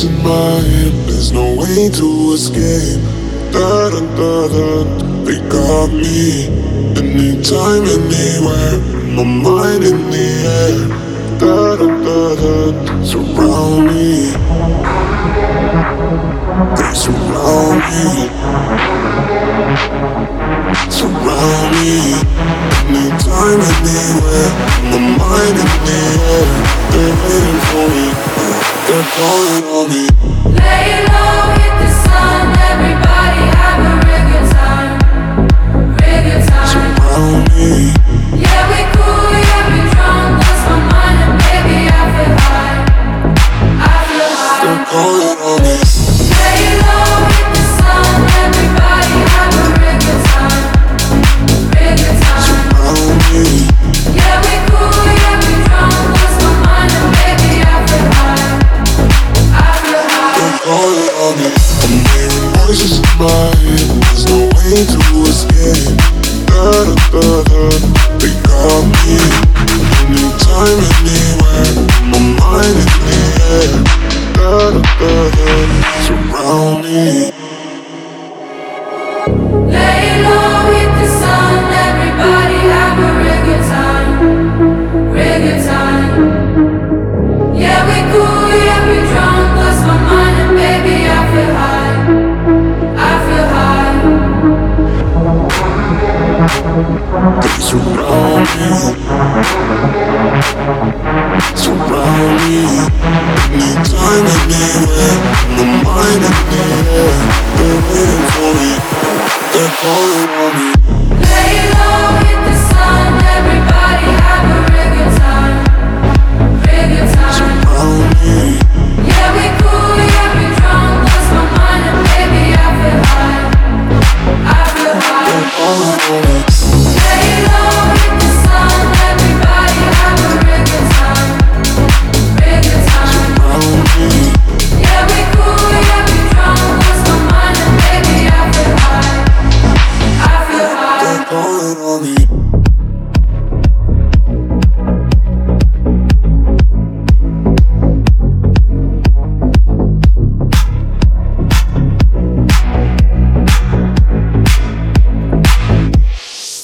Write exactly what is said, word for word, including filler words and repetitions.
voices in my head, there's no way to escape. Da da da da, they got me. Anytime, anywhere, my mind in the air. Da da da da, surround me. They surround me. Surround me. Anytime, anywhere, my mind in the air. They're waiting for me, they're calling on me. Lay low, hit the sun, everybody have a real good time, real good time. Surround me. Yeah, we cool, yeah, we drunk, lost my mind and baby I feel high, I feel high. They're calling on me. Lay low, hit the sun, everybody have a real good time, real good time. Surround me. Yeah, we cool, yeah, we drunk, lost my mind and baby I feel high, I feel high. They're calling on me. I'm hearing voices in my head, there's no way to escape. Da da da da, they got me. Anytime, anywhere, my mind in the air. Da da da da, surround me. Lay low, hit the sun, everybody have a real good time, real good time. Yeah, we cool, yeah, we drunk, lost my mind and baby I feel high, I feel high. They surround me. Surround me. Anytime, anywhere, my mind in the air. They're waiting for me, they're calling on me.